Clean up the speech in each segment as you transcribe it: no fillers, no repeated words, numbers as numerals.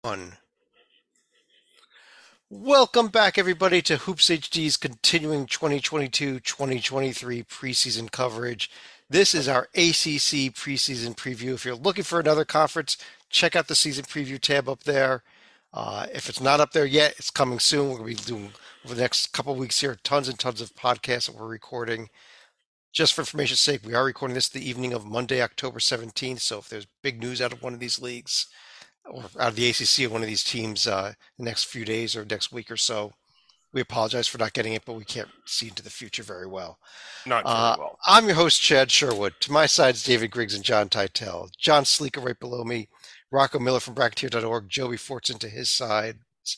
One. Welcome back, everybody, to Hoops HD's continuing 2022-2023 preseason coverage. This is our ACC preseason preview. If you're looking for another conference, check out the season preview tab up there. If it's not up there yet, it's coming soon. We're going to be doing, over the next couple of weeks here, tons and tons of podcasts that we're recording. Just for information's sake, we are recording this the evening of Monday, October 17th. So if there's big news out of one of these leagues, or out of the ACC of one of these teams the next few days or next week or so, we apologize for not getting it, but we can't see into the future very well. Not very well. I'm your host, Chad Sherwood. To my side is David Griggs and John Teitel. John Sleeker right below me. Rocco Miller from Bracketeer.org. Joey Fortson to his side.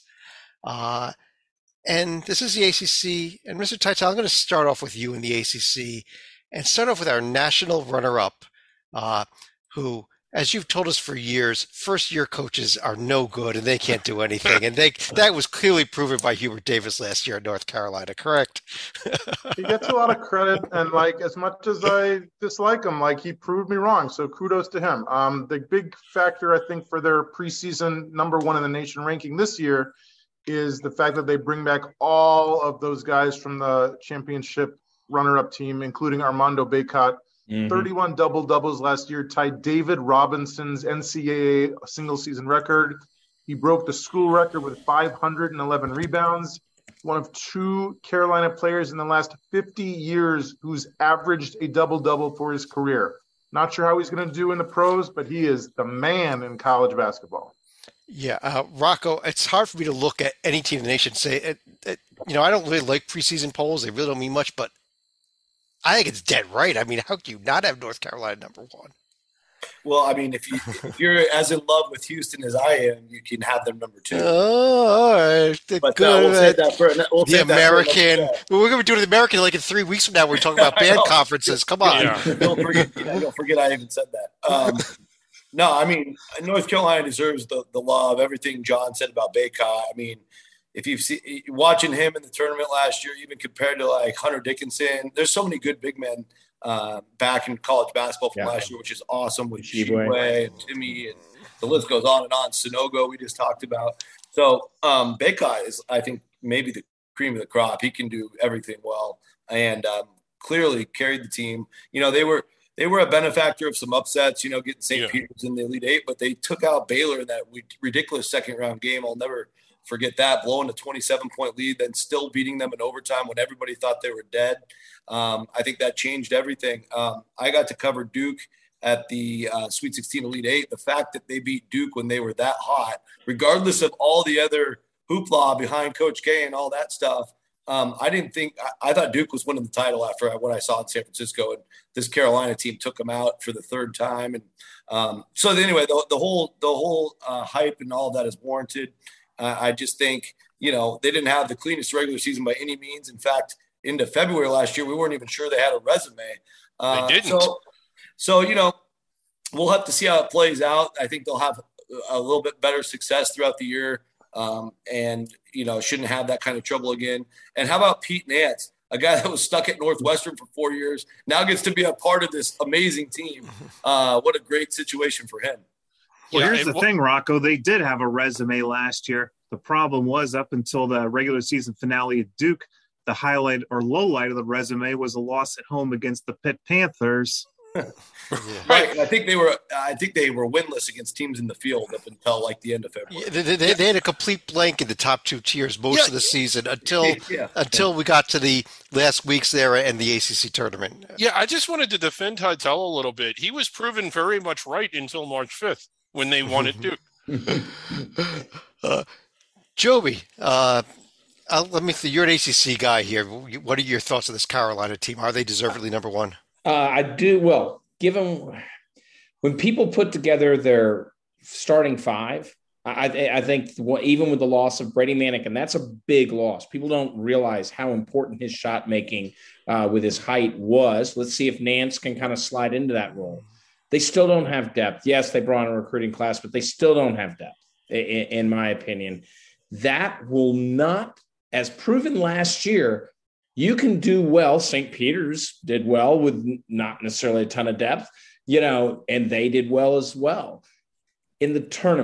And this is the ACC. And Mr. Teitel, I'm going to start off with you in the ACC and start off with our national runner-up, who, as you've told us for years, first-year coaches are no good and they can't do anything. And that was clearly proven by Hubert Davis last year at North Carolina, correct? He gets a lot of credit, and as much as I dislike him, he proved me wrong. So kudos to him. The big factor, I think, for their preseason number one in the nation ranking this year is the fact that they bring back all of those guys from the championship runner-up team, including Armando Bacot. 31 double-doubles last year, tied David Robinson's NCAA single-season record. He broke the school record with 511 rebounds. One of two Carolina players in the last 50 years who's averaged a double-double for his career. Not sure how he's going to do in the pros, but he is the man in college basketball. Yeah, Rocco, it's hard for me to look at any team in the nation and say, I don't really like preseason polls. They really don't mean much, but I think it's dead right. I mean, how can you not have North Carolina number one? Well, I mean, if you're as in love with Houston as I am, you can have them number two. Oh, all right. But we'll save that for the American. We're going to do the American in 3 weeks from now. We're talking about band conferences. Come on. Yeah. Don't forget I even said that. No, I mean, North Carolina deserves the love, everything John said about Bacot. I mean, if you've seen watching him in the tournament last year, even compared to Hunter Dickinson, there's so many good big men back in college basketball from last year, which is awesome with Shibwe and Timmy, and the list goes on and on. Sonogo, we just talked about. So Bacot is, I think, maybe the cream of the crop. He can do everything well, and clearly carried the team. They were a benefactor of some upsets, getting St. Peter's in the Elite Eight, but they took out Baylor in that ridiculous second-round game. I'll never forget that, blowing a 27-point lead, then still beating them in overtime when everybody thought they were dead. I think that changed everything. I got to cover Duke at the Sweet 16 Elite Eight. The fact that they beat Duke when they were that hot, regardless of all the other hoopla behind Coach K and all that stuff, I thought Duke was winning the title after what I saw in San Francisco, and this Carolina team took them out for the third time. And so anyway, the whole hype and all of that is warranted. I just think, they didn't have the cleanest regular season by any means. In fact, into February last year, we weren't even sure they had a resume. They didn't. So, we'll have to see how it plays out. I think they'll have a little bit better success throughout the year. And shouldn't have that kind of trouble again. And how about Pete Nance, a guy that was stuck at Northwestern for 4 years, now gets to be a part of this amazing team. What a great situation for him. Well, here's the thing, Rocco. They did have a resume last year. The problem was up until the regular season finale at Duke, the highlight or low light of the resume was a loss at home against the Pitt Panthers. Right. And I think they were winless against teams in the field up until the end of February. Yeah, they had a complete blank in the top two tiers most of the season until we got to the last weeks there and the ACC tournament. Yeah, I just wanted to defend Teitel a little bit. He was proven very much right until March 5th when they won at Duke. Joey, you're an ACC guy here. What are your thoughts on this Carolina team? Are they deservedly number one? I do. Well, given when people put together their starting five, I think even with the loss of Brady Manick, and that's a big loss. People don't realize how important his shot making with his height was. Let's see if Nance can kind of slide into that role. They still don't have depth. Yes, they brought in a recruiting class, but they still don't have depth, in my opinion. That will not, as proven last year, you can do well. St. Peter's did well with not necessarily a ton of depth, and they did well as well. In the tournament,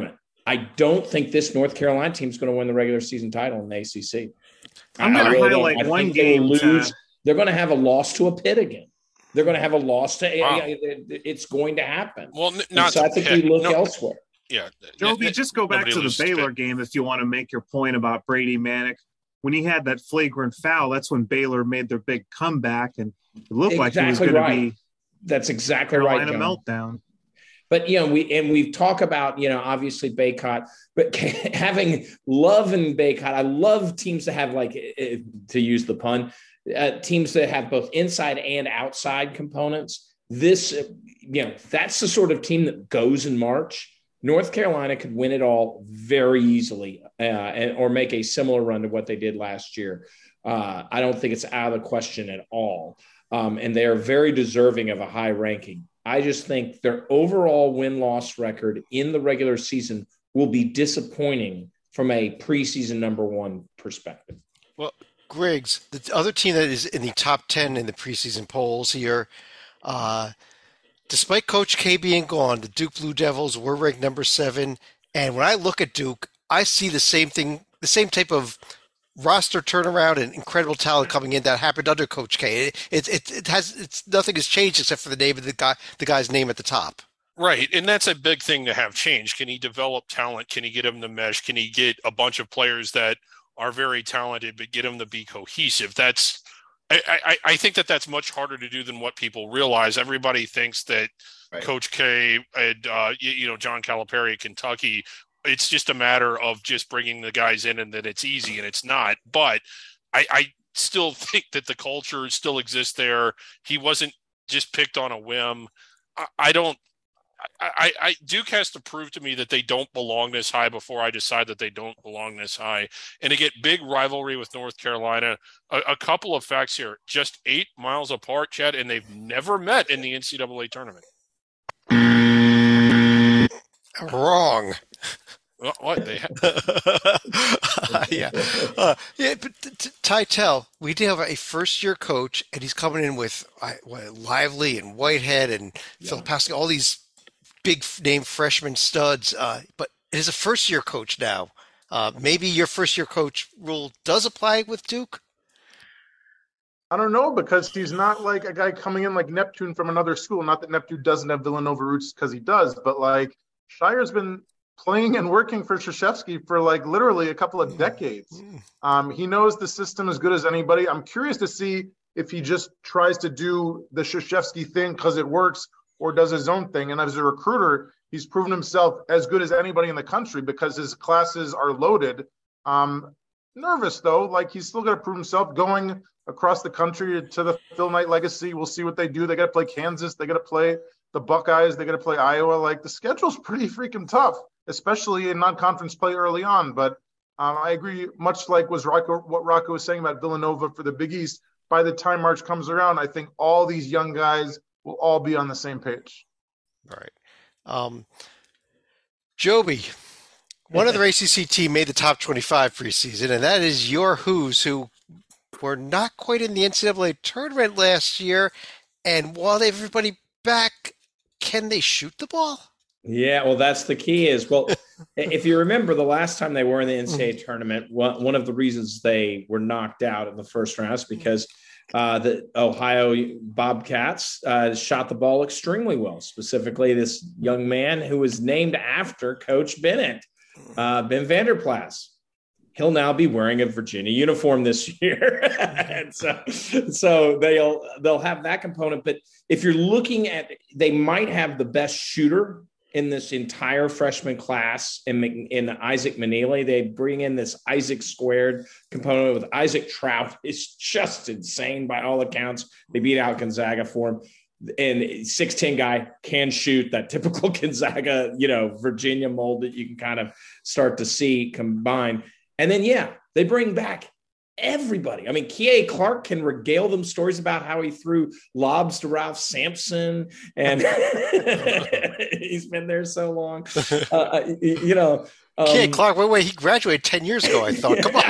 I don't think this North Carolina team is going to win the regular season title in the ACC. I'm going to highlight one game. They're going to have a loss to a Pitt again. They're going to have a loss to. It's going to happen. Well, not so I think we look elsewhere. Yeah, Joby, just go back to the Baylor game if you want to make your point about Brady Manek. When he had that flagrant foul, that's when Baylor made their big comeback, and it looked like it was going to be. That's exactly Carolina right. meltdown. But we've talked about obviously Baycott, but having Love and Baycott, I love teams that have, like, to use the pun, teams that have both inside and outside components. This, that's the sort of team that goes in March. North Carolina could win it all very easily, or make a similar run to what they did last year. I don't think it's out of the question at all, and they are very deserving of a high ranking. I just think their overall win-loss record in the regular season will be disappointing from a preseason number one perspective. Well, Griggs, the other team that is in the top 10 in the preseason polls here, despite Coach K being gone, the Duke Blue Devils were ranked number 7. And when I look at Duke, I see the same thing, the same type of roster turnaround and incredible talent coming in that happened under Coach K. It's nothing has changed except for the name of the guy's name at the top. Right, and that's a big thing to have change. Can he develop talent? Can he get him to mesh? Can he get a bunch of players that are very talented but get them to be cohesive? I think that's much harder to do than what people realize. Everybody thinks that Coach K and John Calipari at Kentucky, it's just a matter of just bringing the guys in and that it's easy, and it's not. But I still think that the culture still exists there. He wasn't just picked on a whim. Duke has to prove to me that they don't belong this high before I decide that they don't belong this high. And to get big rivalry with North Carolina, a couple of facts here, just 8 miles apart, Chad, and they've never met in the NCAA tournament. Wrong. What they yeah, but Titel, we do have a first-year coach, and he's coming in with Lively and Whitehead and Phil Pascal, all these big-name freshman studs. But it is a first-year coach now. Maybe your first-year coach rule does apply with Duke. I don't know, because he's not like a guy coming in like Neptune from another school. Not that Neptune doesn't have Villanova roots, because he does, but like Shire's been playing and working for Krzyzewski for like literally a couple of decades. He knows the system as good as anybody. I'm curious to see if he just tries to do the Krzyzewski thing because it works, or does his own thing. And as a recruiter, he's proven himself as good as anybody in the country because his classes are loaded. Nervous though, like he's still got to prove himself going across the country to the Phil Knight legacy. We'll see what they do. They got to play Kansas. They got to play the Buckeyes. They got to play Iowa. Like the schedule's pretty freaking tough, especially in non-conference play early on. But I agree, much like what Rocco was saying about Villanova for the Big East, by the time March comes around, I think all these young guys will all be on the same page. All right. Joby, one other ACC team made the top 25 preseason, and that is your Hoos, who were not quite in the NCAA tournament last year. And while they have everybody back, can they shoot the ball? Yeah, well, that's the key is, well, if you remember the last time they were in the NCAA tournament, one of the reasons they were knocked out in the first round is because the Ohio Bobcats shot the ball extremely well, specifically this young man who was named after Coach Bennett, Ben Vanderplas. He'll now be wearing a Virginia uniform this year. And so they'll have that component. But if you're looking at, they might have the best shooter in this entire freshman class in Isaac Manili. They bring in this Isaac squared component with Isaac Trout. It's just insane by all accounts. They beat out Gonzaga for him. And 6'10" guy can shoot, that typical Gonzaga, Virginia mold that you can kind of start to see combined. And then, they bring back everybody. I mean, Kie Clark can regale them stories about how he threw lobs to Ralph Sampson, and he's been there so long. Kie Clark, wait, he graduated 10 years ago, I thought. Come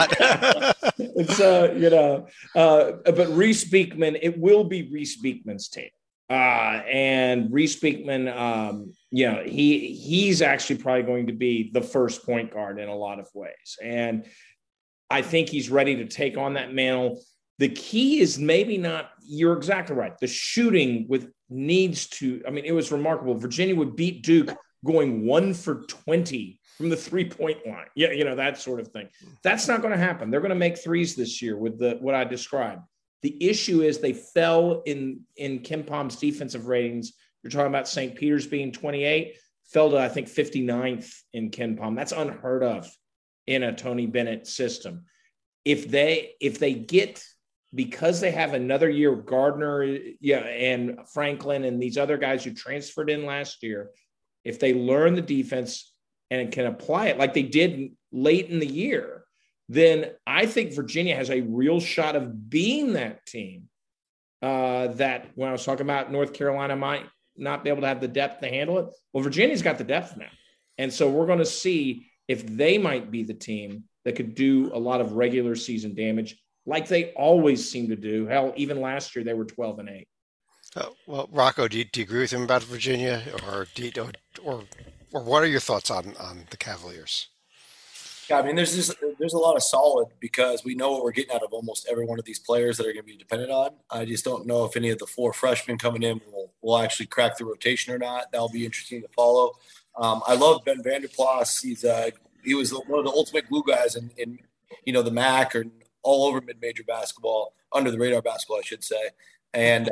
on. But Reese Beekman, it will be Reese Beekman's team. And Reese Beekman, he's actually probably going to be the first point guard in a lot of ways. And I think he's ready to take on that mantle. The key is maybe not, you're exactly right. The shooting it was remarkable. Virginia would beat Duke going 1 for 20 from the 3-point line. Yeah, that sort of thing. That's not going to happen. They're going to make threes this year with what I described. The issue is they fell in KenPom's defensive ratings. You're talking about St. Peter's being 28, fell to, I think, 59th in KenPom. That's unheard of in a Tony Bennett system. If they get, because they have another year of Gardner, and Franklin and these other guys who transferred in last year, if they learn the defense and can apply it like they did late in the year, then I think Virginia has a real shot of being that team that when I was talking about North Carolina might not be able to have the depth to handle it. Well, Virginia's got the depth now. And so we're going to see if they might be the team that could do a lot of regular season damage like they always seem to do. Hell, even last year they were 12-8. Well, Rocco, do you agree with him about Virginia, or what are your thoughts on the Cavaliers? Yeah, I mean, there's a lot of solid because we know what we're getting out of almost every one of these players that are going to be dependent on. I just don't know if any of the 4 freshmen coming in will actually crack the rotation or not. That'll be interesting to follow. I love Ben Vanderplas. He was one of the ultimate glue guys in the MAC or all over mid-major basketball, under the radar basketball, I should say. And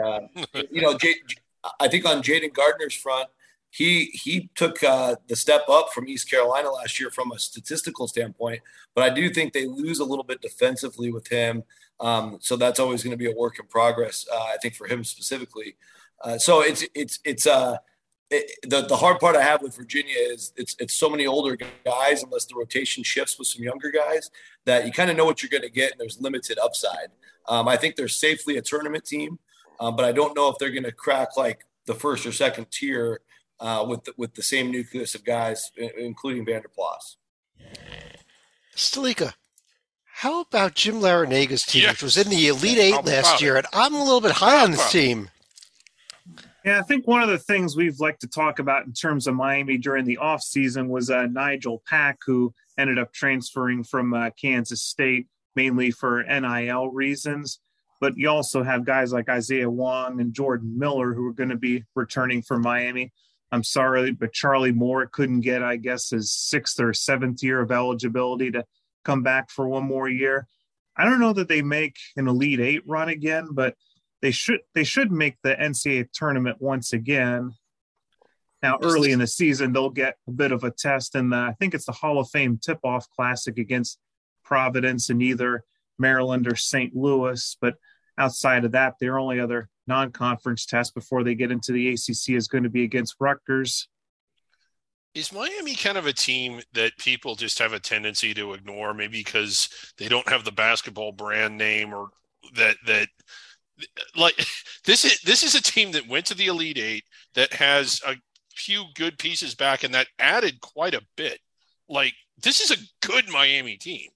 I think on Jaden Gardner's front, he took the step up from East Carolina last year from a statistical standpoint, but I do think they lose a little bit defensively with him. So that's always going to be a work in progress, I think, for him specifically. So the hard part I have with Virginia is it's so many older guys, unless the rotation shifts with some younger guys, that you kind of know what you're going to get, and there's limited upside. I think they're safely a tournament team, but I don't know if they're going to crack like the first or second tier with the same nucleus of guys, including Vanderplas. Stalika, how about Jim Larinaga's team, which was in the Elite Eight last year, and I'm a little bit high on this team. Yeah, I think one of the things we've liked to talk about in terms of Miami during the offseason was Nigel Pack, who ended up transferring from Kansas State, mainly for NIL reasons. But you also have guys like Isaiah Wong and Jordan Miller who are going to be returning from Miami. I'm sorry, but Charlie Moore couldn't get, I guess, his 6th or 7th year of eligibility to come back for one more year. I don't know that they make an Elite Eight run again, but they should make the NCAA tournament once again. Now, early in the season, they'll get a bit of a test in I think it's the Hall of Fame Tip-Off Classic against Providence in either Maryland or St. Louis. But outside of that, their only other non-conference test before they get into the ACC is going to be against Rutgers. Is Miami kind of a team that people just have a tendency to ignore, maybe because they don't have the basketball brand name, or that like this is a team that went to the Elite Eight, that has a few good pieces back, and that added quite a bit. Like, this is a good Miami team.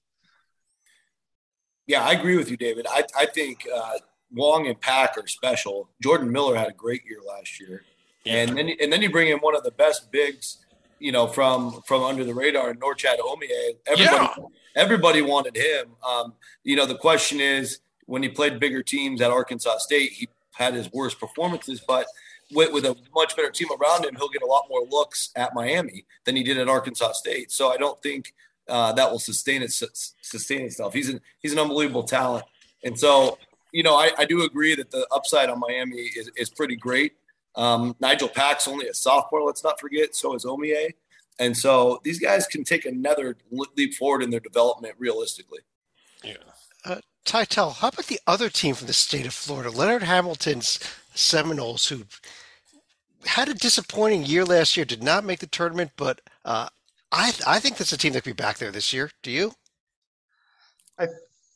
Yeah, I agree with you, David. I think Wong and Pack are special. Jordan Miller had a great year last year. Yeah. And then you bring in one of the best bigs, from under the radar, Norchad Omier. Everybody wanted him. The question is, when he played bigger teams at Arkansas State, he had his worst performances, but with a much better team around him, he'll get a lot more looks at Miami than he did at Arkansas State. So I don't think that will sustain itself. He's an unbelievable talent. And so, I do agree that the upside on Miami is pretty great. Nigel Pack's only a sophomore, let's not forget. So is Omier. And so these guys can take another leap forward in their development realistically. Yeah. Titel, how about the other team from the state of Florida, Leonard Hamilton's Seminoles, who had a disappointing year last year, did not make the tournament, but I think that's a team that could be back there this year. Do you? It's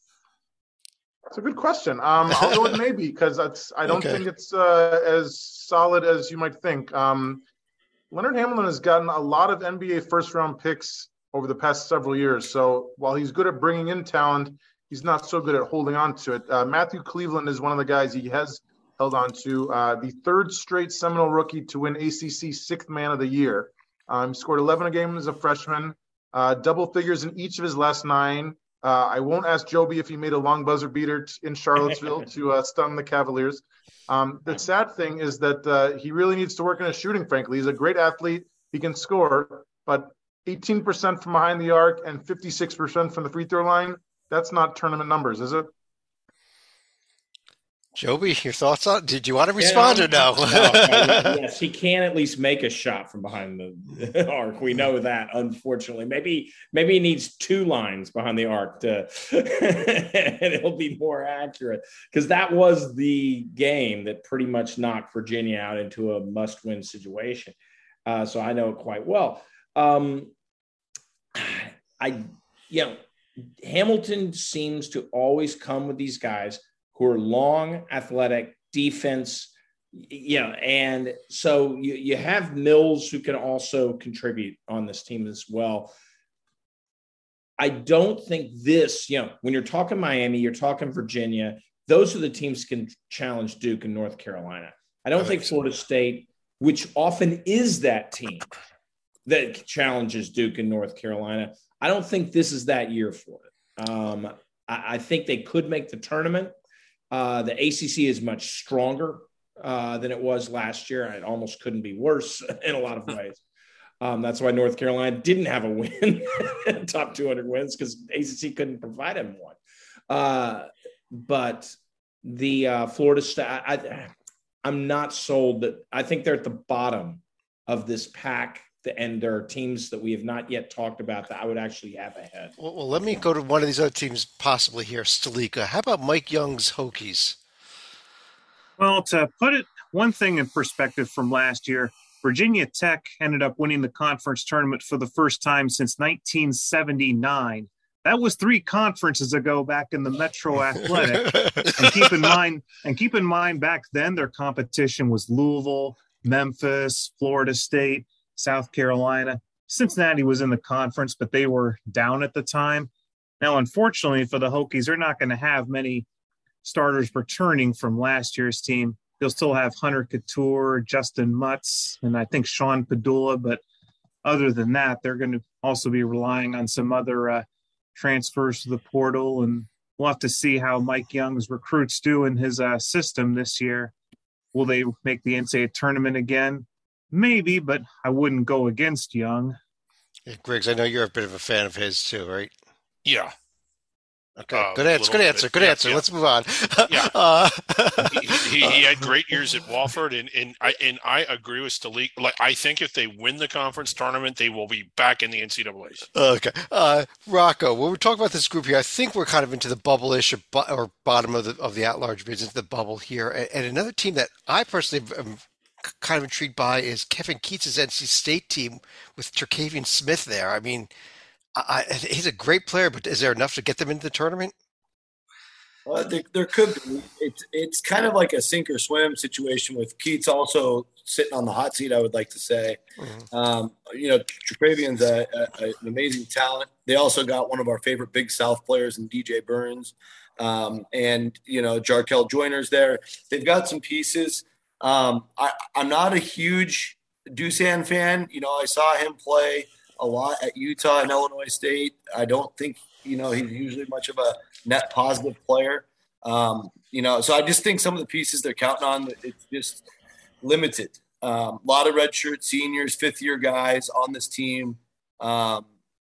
a good question. I'll go with maybe, because I don't think it's as solid as you might think. Leonard Hamilton has gotten a lot of NBA first-round picks over the past several years. So while he's good at bringing in talent, he's not so good at holding on to it. Matthew Cleveland is one of the guys he has held on to, the third straight Seminole rookie to win ACC Sixth Man of the Year. Scored 11 a game as a freshman, double figures in each of his last 9. I won't ask Joby if he made a long buzzer beater in Charlottesville to stun the Cavaliers. The sad thing is that he really needs to work on his shooting, frankly. He's a great athlete. He can score, but 18% from behind the arc and 56% from the free throw line, that's not tournament numbers, is it? Joby, your thoughts on? Did you want to respond or no? Yes, he can at least make a shot from behind the arc. We know that, unfortunately. Maybe he needs 2 lines behind the arc and it'll be more accurate, because that was the game that pretty much knocked Virginia out into a must-win situation. So I know it quite well. Hamilton seems to always come with these guys who are long, athletic, defense, and so you have Mills who can also contribute on this team as well. I don't think this, when you're talking Miami, you're talking Virginia, those are the teams that can challenge Duke and North Carolina. I don't think Florida State, which often is that team that challenges Duke and North Carolina, I don't think this is that year for it. I think they could make the tournament. The ACC is much stronger than it was last year. It almost couldn't be worse in a lot of ways. That's why North Carolina didn't have a win, top 200 wins, because ACC couldn't provide him one. But the Florida State, I'm not sold that. I think they're at the bottom of this pack, and there are teams that we have not yet talked about that I would actually have ahead. Well, let me go to one of these other teams possibly here, Stalika. How about Mike Young's Hokies? Well, to put it one thing in perspective from last year, Virginia Tech ended up winning the conference tournament for the first time since 1979. That was 3 conferences ago back in the Metro Athletic. and keep in mind back then their competition was Louisville, Memphis, Florida State, South Carolina. Cincinnati was in the conference, but they were down at the time. Now, unfortunately for the Hokies, they're not going to have many starters returning from last year's team. They'll still have Hunter Couture, Justin Mutz, and I think Sean Padula. But other than that, they're going to also be relying on some other transfers to the portal. And we'll have to see how Mike Young's recruits do in his system this year. Will they make the NCAA tournament again? Maybe, but I wouldn't go against Young. Yeah, Griggs, I know you're a bit of a fan of his too, right? Yeah. Okay. Good answer. Yeah. Let's move on. Yeah. he had great years at Wofford, and I agree with Stalik. Like, I think if they win the conference tournament, they will be back in the NCAAs. Okay. Rocco, when we talk about this group here, I think we're kind of into the bubble-ish or bottom of the at-large bids, into the bubble here. And another team that I personally am kind of intrigued by is Kevin Keats' NC State team with Terquavian Smith there. I mean, he's a great player, but is there enough to get them into the tournament? Well, there could be. It's kind of like a sink or swim situation with Keats also sitting on the hot seat, I would like to say. Mm-hmm. Terquavian's an amazing talent. They also got one of our favorite Big South players in DJ Burns. And Jarkel Joyner's there. They've got some pieces. I'm not a huge Dusan fan. I saw him play a lot at Utah and Illinois State. I don't think, he's usually much of a net positive player. So I just think some of the pieces they're counting on, it's just limited. A lot of redshirt seniors, 5th-year guys on this team. I'm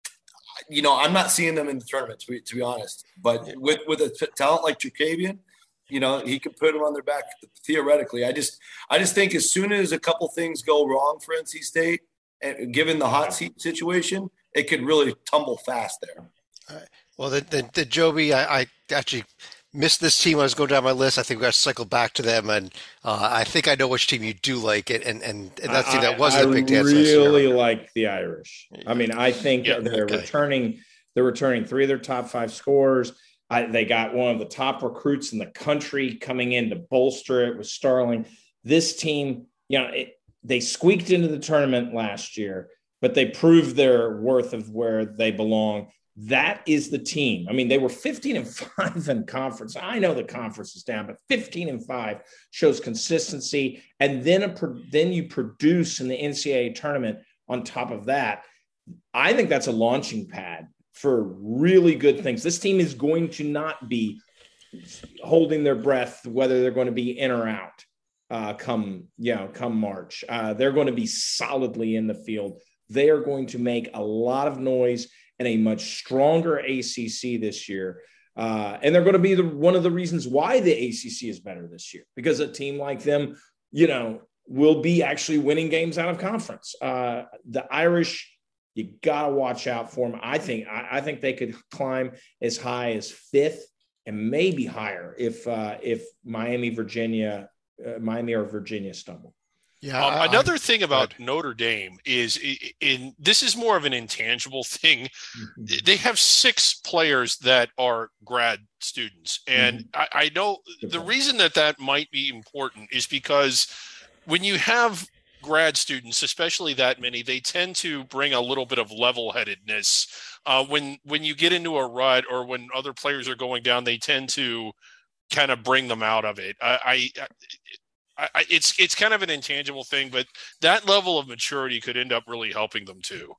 not seeing them in the tournament, to be honest. But with a talent like Terquavian, he could put them on their back theoretically. I just think as soon as a couple things go wrong for NC State, and given the hot seat situation, it could really tumble fast there. All right. Well, the Joby, I actually missed this team. I was going down my list. I think we got to cycle back to them, and I think I know which team you do like it, and that team that wasn't a big dance. I really like the Irish. I mean, I think they're returning 3 of their top 5 scorers. They got one of the top recruits in the country coming in to bolster it with Starling. This team, they squeaked into the tournament last year, but they proved their worth of where they belong. That is the team. I mean, they were 15-5 in conference. I know the conference is down, but 15-5 shows consistency. And then you produce in the NCAA tournament on top of that. I think that's a launching pad for really good things. This team is going to not be holding their breath, whether they're going to be in or out come March. They're going to be solidly in the field. They are going to make a lot of noise and a much stronger ACC this year. And they're going to be one of the reasons why the ACC is better this year, because a team like them, will be actually winning games out of conference. The Irish, you got to watch out for them. I think they could climb as high as 5th and maybe higher if Miami or Virginia stumble. Yeah. Another thing about Notre Dame is this is more of an intangible thing. Mm-hmm. They have 6 players that are grad students. And I know the reason that might be important is because when you have grad students, especially that many, they tend to bring a little bit of level-headedness. When you get into a rut or when other players are going down, they tend to kind of bring them out of it. It's kind of an intangible thing, but that level of maturity could end up really helping them too.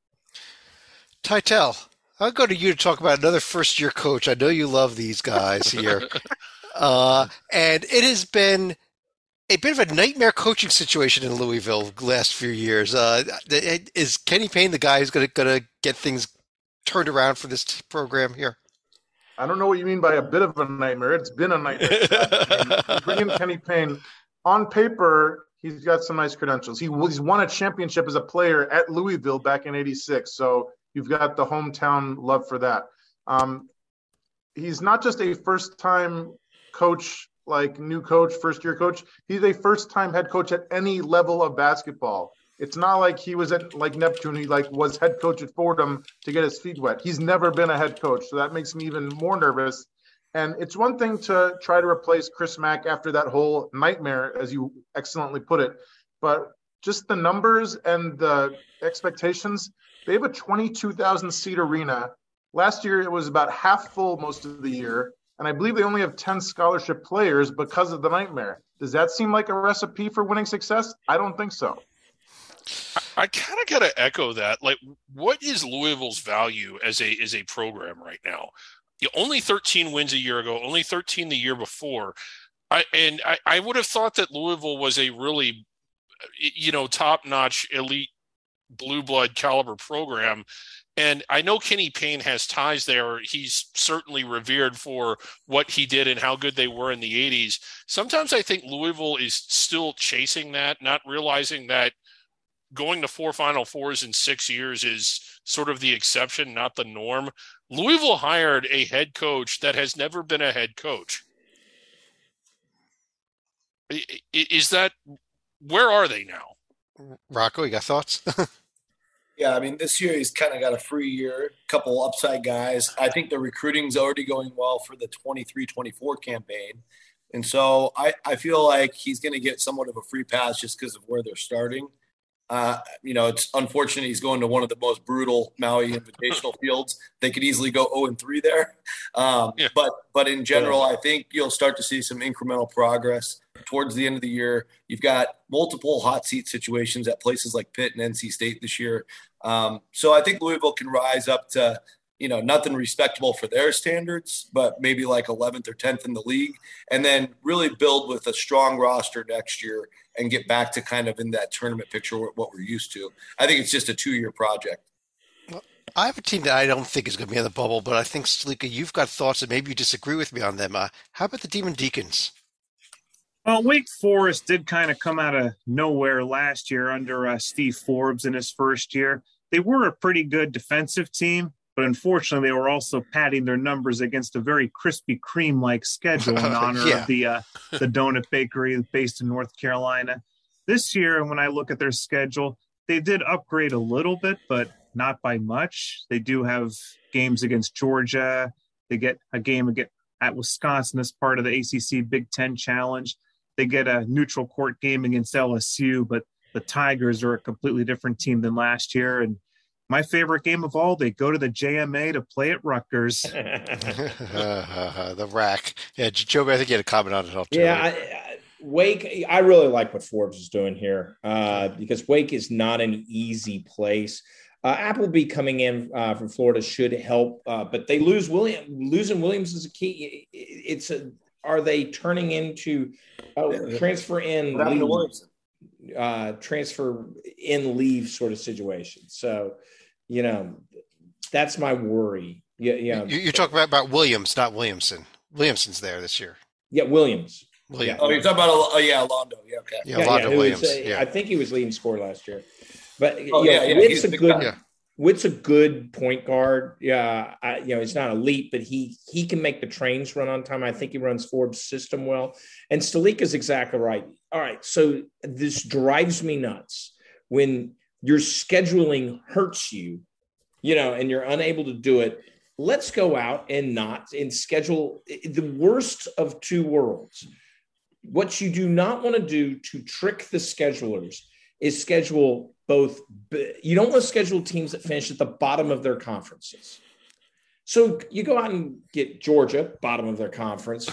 Titel, I'll go to you to talk about another first-year coach. I know you love these guys here. And it has been a bit of a nightmare coaching situation in Louisville the last few years. Is Kenny Payne the guy who's going to get things turned around for this program here? I don't know what you mean by a bit of a nightmare. It's been a nightmare. Bring in Kenny Payne. On paper, he's got some nice credentials. He's won a championship as a player at Louisville back in '86. So you've got the hometown love for that. He's not just a first-time coach, like new coach, first-year coach. He's a first-time head coach at any level of basketball. It's not like he was at like Neptune. He was head coach at Fordham to get his feet wet. He's never been a head coach, so that makes me even more nervous. And it's one thing to try to replace Chris Mack after that whole nightmare, as you excellently put it, but just the numbers and the expectations. They have a 22,000 seat arena. Last year it was about half full most of the year, and I believe they only have 10 scholarship players because of the nightmare. Does that seem like a recipe for winning success? I don't think so. I kind of got to echo that. Like, what is Louisville's value as a program right now? Only 13 wins a year ago, only 13 the year before. I would have thought that Louisville was a really, top-notch elite blue blood caliber program. And I know Kenny Payne has ties there. He's certainly revered for what he did and how good they were in the 80s. Sometimes I think Louisville is still chasing that, not realizing that going to 4 Final Fours in 6 years is sort of the exception, not the norm. Louisville hired a head coach that has never been a head coach. Is that, where are they now? Rocco, you got thoughts? Yeah, I mean, this year he's kind of got a free year, couple upside guys. I think the recruiting's already going well for the 23-24 campaign. And so I feel like he's going to get somewhat of a free pass just because of where they're starting. It's unfortunate he's going to one of the most brutal Maui Invitational fields. They could easily go 0-3 there. But in general, I think you'll start to see some incremental progress towards the end of the year. You've got multiple hot seat situations at places like Pitt and NC State this year. So I think Louisville can rise up to, nothing respectable for their standards, but maybe like 11th or 10th in the league, and then really build with a strong roster next year and get back to kind of in that tournament picture, what we're used to. I think it's just a 2-year project. Well, I have a team that I don't think is going to be on the bubble, but I think, Salika, you've got thoughts and maybe you disagree with me on them. How about the Demon Deacons? Well, Wake Forest did kind of come out of nowhere last year under Steve Forbes in his first year. They were a pretty good defensive team, but unfortunately they were also padding their numbers against a very Krispy Kreme-like schedule in honor of the Donut Bakery based in North Carolina. This year, when I look at their schedule, they did upgrade a little bit, but not by much. They do have games against Georgia. They get a game at Wisconsin as part of the ACC Big Ten Challenge. They get a neutral court game against LSU, but the Tigers are a completely different team than last year. And My favorite game of all, they go to the JMA to play at Rutgers. The rack. Yeah, Joby, I think you had a comment on it all too. Yeah, right? Wake, I really like what Forbes is doing here because Wake is not an easy place. Appleby coming in from Florida should help, but they lose losing Williams is a key. Are they turning into transfer in leave sort of situation? So, that's my worry. Yeah. You're talking about Williams, not Williamson. Williamson's there this year. Yeah, Williams. Williams. Oh, you're talking about Alondo. Yeah, okay. Yeah, Alondo Williams. I think he was leading scorer last year. But Witt's a good point guard. Yeah, he's not elite, but he can make the trains run on time. I think he runs Forbes' system well. And Stalika's exactly right. All right, so this drives me nuts when your scheduling hurts you, and you're unable to do it. Let's go out and schedule the worst of two worlds. What you do not want to do to trick the schedulers is schedule both. You don't want to schedule teams that finish at the bottom of their conferences. So you go out and get Georgia, bottom of their conference.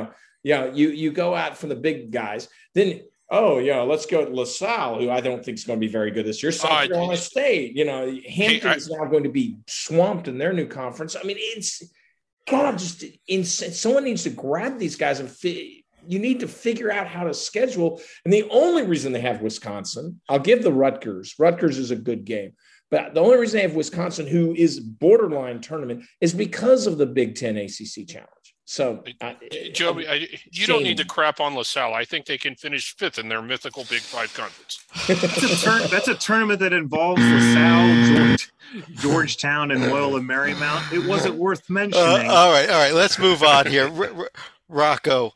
You go out from the big guys. Then, let's go to LaSalle, who I don't think is going to be very good this year. South Carolina State, Hampton is now going to be swamped in their new conference. I mean, it's just insane. Someone needs to grab these guys and you need to figure out how to schedule. And the only reason they have Wisconsin, I'll give the Rutgers is a good game. But the only reason they have Wisconsin, who is borderline tournament, is because of the Big Ten ACC challenge. So, Joby, you don't need to crap on LaSalle. I think they can finish fifth in their mythical Big Five conference. That's a tournament that involves LaSalle, Georgetown, and Loyola Marymount. It wasn't worth mentioning. All right. Let's move on here. Rocco.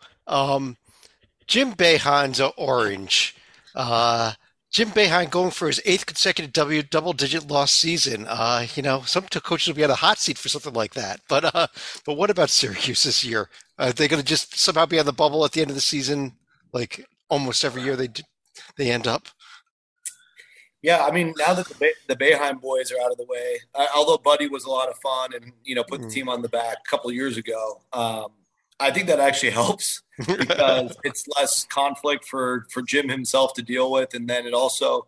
Jim Boeheim's orange. Jim Boeheim going for his 8th consecutive double-digit loss season. Some coaches will be on a hot seat for something like that. But what about Syracuse this year? Are they going to just somehow be on the bubble at the end of the season, like almost every year they end up? Yeah, I mean, now that the Boeheim boys are out of the way, although Buddy was a lot of fun and put the team on the back a couple of years ago, I think that actually helps because it's less conflict for Jim himself to deal with. And then it also,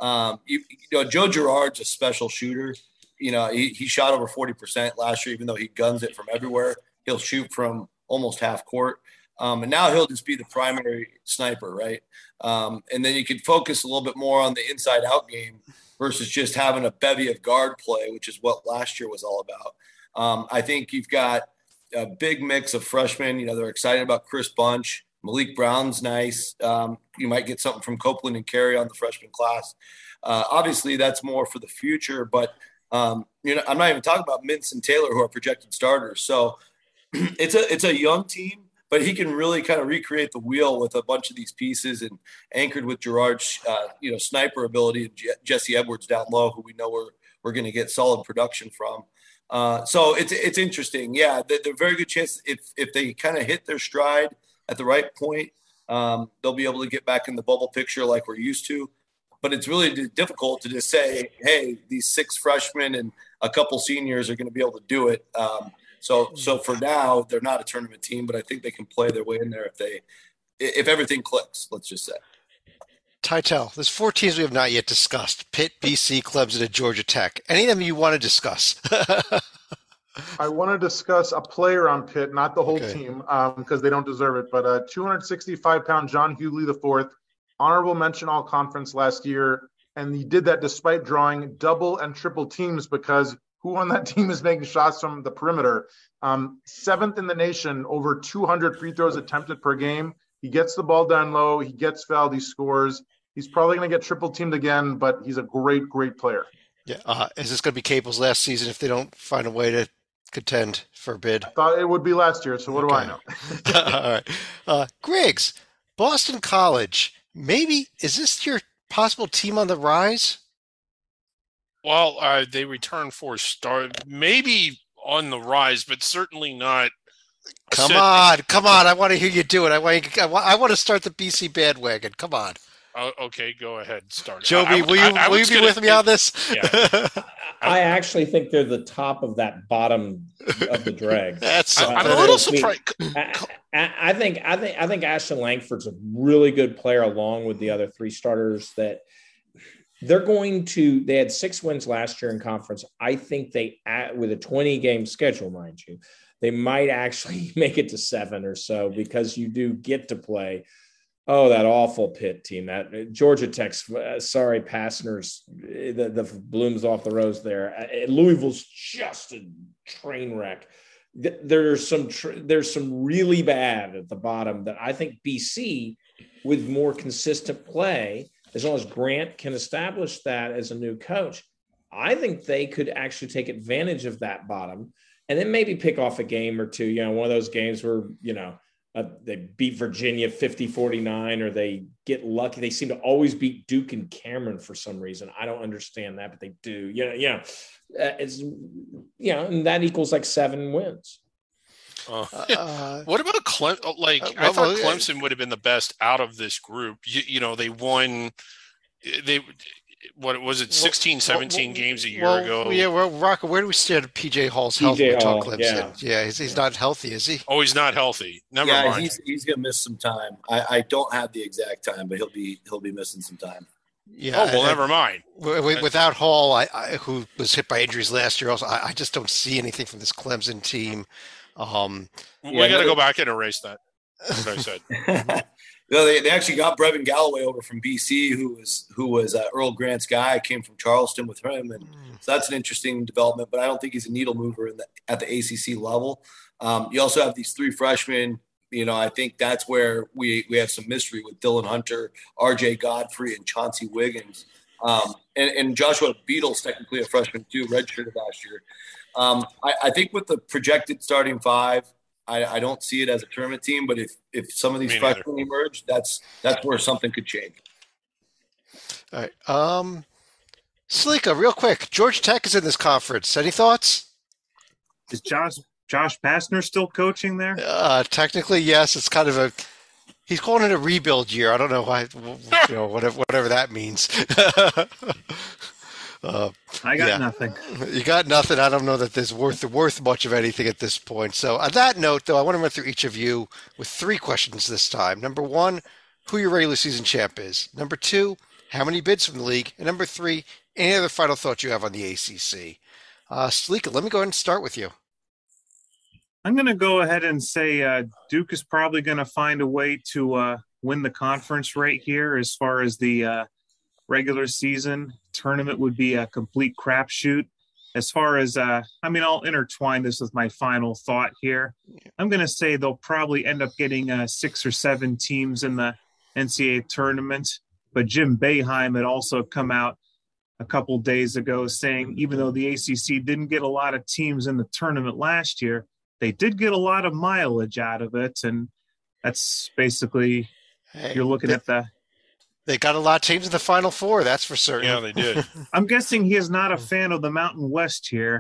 Joe Girard's a special shooter. He shot over 40% last year, even though he guns it from everywhere. He'll shoot from almost half court. And now he'll just be the primary sniper, right? And then you can focus a little bit more on the inside out game versus just having a bevy of guard play, which is what last year was all about. I think you've got a big mix of freshmen. They're excited about Chris Bunch. Malik Brown's nice. You might get something from Copeland and Carey on the freshman class. Obviously, that's more for the future, but I'm not even talking about Mintz and Taylor, who are projected starters. So it's a young team, but he can really kind of recreate the wheel with a bunch of these pieces and anchored with Girard's sniper ability and Jesse Edwards down low, who we know we're going to get solid production from. So it's interesting. Yeah, they're a very good chance if they kind of hit their stride at the right point, they'll be able to get back in the bubble picture like we're used to. But it's really difficult to just say, hey, these 6 freshmen and a couple seniors are going to be able to do it. So for now, they're not a tournament team, but I think they can play their way in there if everything clicks, let's just say. Titel, there's 4 teams we have not yet discussed: Pitt, BC, Clemson, and Georgia Tech. Any of them you want to discuss? I want to discuss a player on Pitt, not the whole team, because they don't deserve it. But 265-pound John Hughley IV, honorable mention all conference last year, and he did that despite drawing double and triple teams because who on that team is making shots from the perimeter? 7th in the nation, over 200 free throws attempted per game. He gets the ball down low. He gets fouled. He scores. He's probably going to get triple teamed again, but he's a great, great player. Yeah. Is this going to be Capel's last season if they don't find a way to contend for a bid? I thought it would be last year, so what do I know? All right. Griggs, Boston College. Maybe, is this your possible team on the rise? Well, they return for start, maybe on the rise, but certainly not. Come on! I want to hear you do it. I want to start the BC bandwagon. Come on. Okay, go ahead. Start. Joby, will you be with me on this? Yeah. I actually think they're the top of that bottom of the dregs. I'm a little surprised. I think Ashton Langford's a really good player along with the other three starters that they had 6 wins last year in conference. I think with a 20-game schedule, mind you, they might actually make it to 7 or so because you do get to play. Oh, that awful Pitt team, that Georgia Tech's, sorry, Passner's, the blooms off the rose there. Louisville's just a train wreck. There's some really bad at the bottom that I think BC, with more consistent play, as long as Grant can establish that as a new coach, I think they could actually take advantage of that bottom and then maybe pick off a game or two. One of those games where, they beat Virginia 50-49 or they get lucky. They seem to always beat Duke and Cameron for some reason. I don't understand that, but they do. And that equals like 7 wins. What about Clemson? I thought Clemson would have been the best out of this group. They won. What was it? 16, 17 games a year ago. Yeah. Well, Rocco, where do we stand at PJ Hall's health? Clemson. Yeah, he's not healthy, is he? Oh, he's not healthy. Never mind. He's gonna miss some time. I don't have the exact time, but he'll be missing some time. Yeah. Never mind. Without Hall, I who was hit by injuries last year, also, I just don't see anything from this Clemson team. We got to go back and erase that. What I said. They actually got Brevin Galloway over from BC, who was Earl Grant's guy. Came from Charleston with him, and so that's an interesting development. But I don't think he's a needle mover at the ACC level. You also have these 3 freshmen. I think that's where we have some mystery with Dylan Hunter, RJ Godfrey, and Chauncey Wiggins, and Joshua Beadle's technically a freshman too, redshirted last year. I think with the projected starting 5. I don't see it as a tournament team, but if some of these freshmen emerge, that's where something could change. All right. Salika, real quick. Georgia Tech is in this conference. Any thoughts? Is Josh Pastner still coaching there? Technically, yes. It's kind of he's calling it a rebuild year. I don't know why, whatever that means. I got nothing. You got nothing. I don't know that there's worth much of anything at this point. So on that note, though, I want to run through each of you with 3 questions this time. Number 1, who your regular season champ is. Number 2, how many bids from the league. And number 3, any other final thoughts you have on the ACC. Salika, let me go ahead and start with you. I'm going to go ahead and say Duke is probably going to find a way to win the conference right here. As far as the regular season tournament would be a complete crapshoot. As far as, I'll intertwine this with my final thought here. I'm going to say they'll probably end up getting 6 or 7 teams in the NCAA tournament. But Jim Boeheim had also come out a couple days ago saying, even though the ACC didn't get a lot of teams in the tournament last year, they did get a lot of mileage out of it. And that's basically, you're looking at the... They got a lot of teams in the Final Four, that's for certain. Yeah, they did. I'm guessing he is not a fan of the Mountain West here.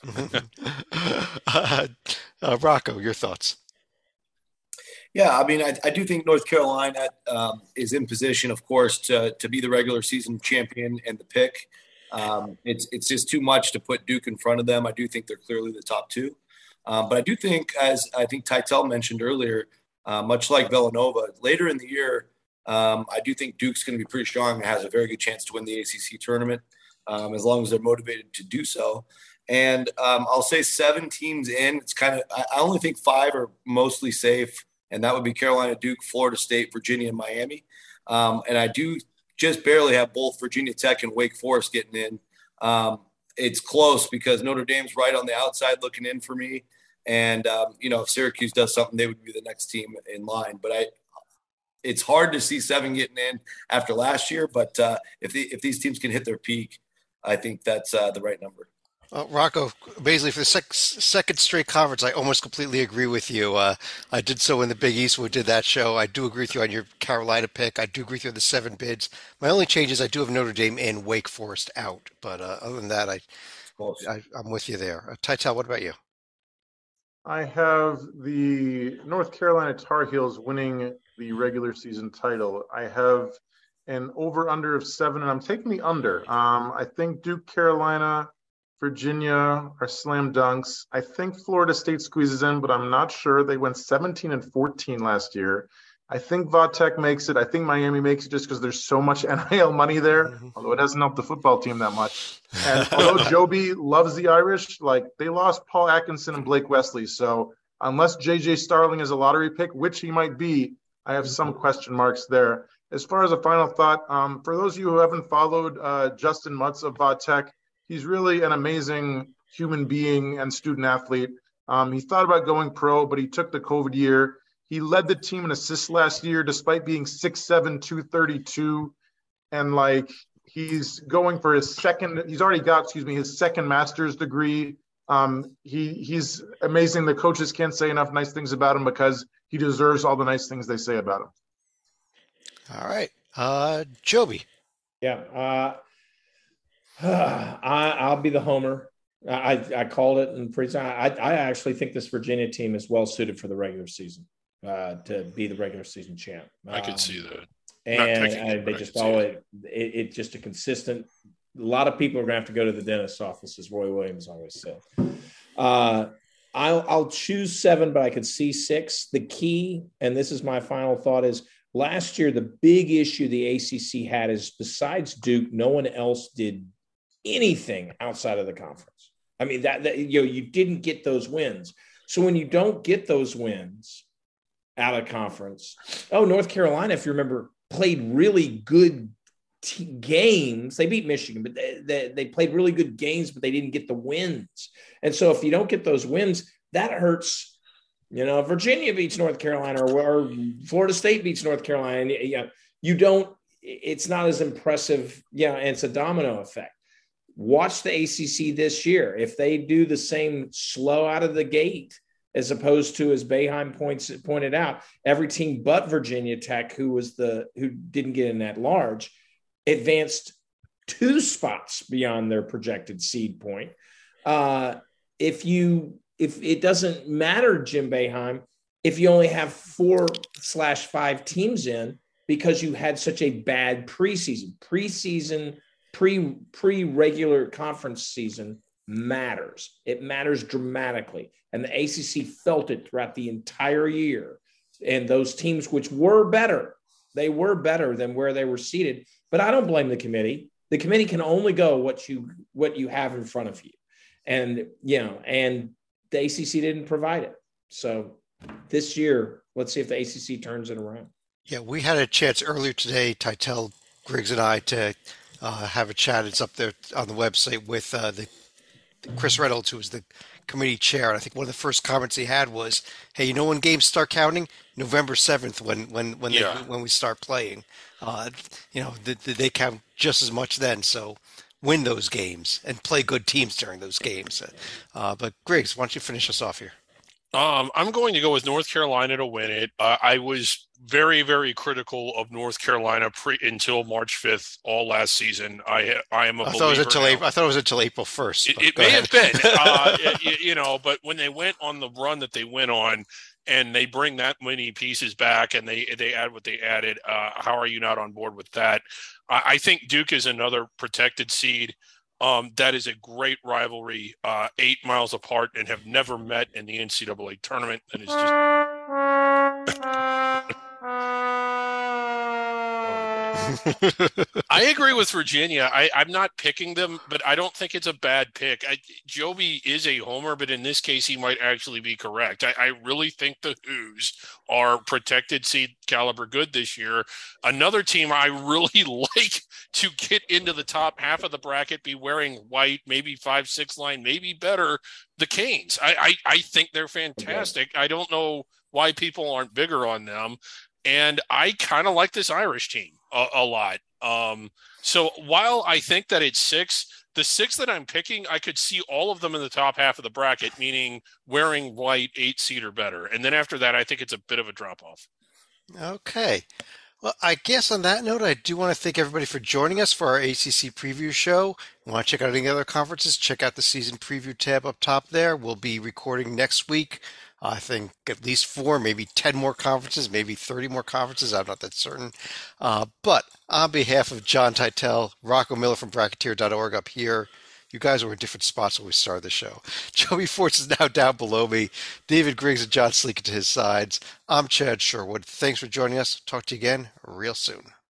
Rocco, your thoughts? Yeah, I do think North Carolina is in position, of course, to be the regular season champion and the pick. It's just too much to put Duke in front of them. I do think they're clearly the top 2. But I do think, as I think Tytel mentioned earlier, much like Villanova, later in the year, I do think Duke's going to be pretty strong and has a very good chance to win the ACC tournament as long as they're motivated to do so. And I'll say 7 teams in. It's kind of – I only think 5 are mostly safe, and that would be Carolina, Duke, Florida State, Virginia, and Miami. And I do just barely have both Virginia Tech and Wake Forest getting in. It's close because Notre Dame's right on the outside looking in for me. And, if Syracuse does something, they would be the next team in line. But it's hard to see 7 getting in after last year, but if these teams can hit their peak, I think that's the right number. Rocco, basically for the second straight conference, I almost completely agree with you. I did so in the Big East when we did that show. I do agree with you on your Carolina pick. I do agree with you on the 7 bids. My only change is I do have Notre Dame in, Wake Forest out. But other than that, I'm with you there. Tytel, what about you? I have the North Carolina Tar Heels winning the regular season title. I have an over-under of 7, and I'm taking the under. I think Duke, Carolina, Virginia are slam dunks. I think Florida State squeezes in, but I'm not sure. They went 17-14 last year. I think Vatech makes it. I think Miami makes it just because there's so much NIL money there, although it hasn't helped the football team that much. And although Joby loves the Irish, like they lost Paul Atkinson and Blake Wesley. So unless JJ Starling is a lottery pick, which he might be, I have some question marks there. As far as a final thought, for those of you who haven't followed Justin Mutz of Vatech, he's really an amazing human being and student athlete. He thought about going pro, but he took the COVID year. He led the team in assists last year, despite being 6'7", 232. And like, he's going for his his second master's degree. He's amazing. The coaches can't say enough nice things about him because he deserves all the nice things they say about him. All right. Joby. Yeah. I'll be the homer. I called it in pre-time. I actually think this Virginia team is well suited for the regular season to be the regular season champ. I could see that. And they just follow it. It's just a consistent. A lot of people are going to have to go to the dentist's office, as Roy Williams always said. I'll choose 7, but I could see 6. The key, and this is my final thought, is last year the big issue the ACC had is besides Duke, no one else did anything outside of the conference. I mean, that you didn't get those wins. So when you don't get those wins out of conference, North Carolina, if you remember, played really good games. They beat Michigan, but they played really good games, but they didn't get the wins. And so if you don't get those wins, that hurts. Virginia beats North Carolina or Florida State beats North Carolina. It's not as impressive. And it's a domino effect. Watch the ACC this year. If they do the same slow out of the gate, as opposed to, as Boeheim pointed out, every team but Virginia Tech, who didn't get in that large, advanced 2 spots beyond their projected seed point. If it doesn't matter, Jim Boeheim, if you only have 4/5 teams in because you had such a bad preseason, pre-regular conference season matters. It matters dramatically. And the ACC felt it throughout the entire year. And those teams, which were better, they were better than where they were seated. But I don't blame the committee. The committee can only go what you have in front of you. And, and the ACC didn't provide it. So this year, let's see if the ACC turns it around. Yeah, we had a chance earlier today, Titel, Griggs, and I, to have a chat. It's up there on the website with the Chris Reynolds, who was the committee chair. And I think one of the first comments he had was, "Hey, when games start counting? November 7th, when we start playing. They count just as much then. So win those games and play good teams during those games." But Griggs, why don't you finish us off here? I'm going to go with North Carolina to win it. I was very, very critical of North Carolina until March 5th, all last season. I am a believer. I thought it was until April 1st. It may have been, but when they went on the run that they went on, and they bring that many pieces back, and they add what they added, how are you not on board with that? I think Duke is another protected seed. That is a great rivalry, 8 miles apart, and have never met in the NCAA tournament. And it's just. I agree with Virginia. I'm not picking them, but I don't think it's a bad pick. Joby is a homer, but in this case, he might actually be correct. I really think the Hoos are protected seed caliber good this year. Another team I really like to get into the top half of the bracket, be wearing white, maybe 5-6 line, maybe better, the Canes. I think they're fantastic. Okay. I don't know why people aren't bigger on them. And I kind of like this Irish team a lot. So while I think that it's 6, the 6 that I'm picking, I could see all of them in the top half of the bracket, meaning wearing white 8 seed or better. And then after that, I think it's a bit of a drop off. Okay. Well, I guess on that note, I do want to thank everybody for joining us for our ACC preview show. You want to check out any other conferences? Check out the season preview tab up top there. We'll be recording next week I think at least 4, maybe 10 more conferences, maybe 30 more conferences. I'm not that certain. But on behalf of John Titel, Rocco Miller from Bracketeer.org up here, you guys were in different spots when we started the show. Joey Forts is now down below me. David Griggs and John Sleek to his sides. I'm Chad Sherwood. Thanks for joining us. Talk to you again real soon.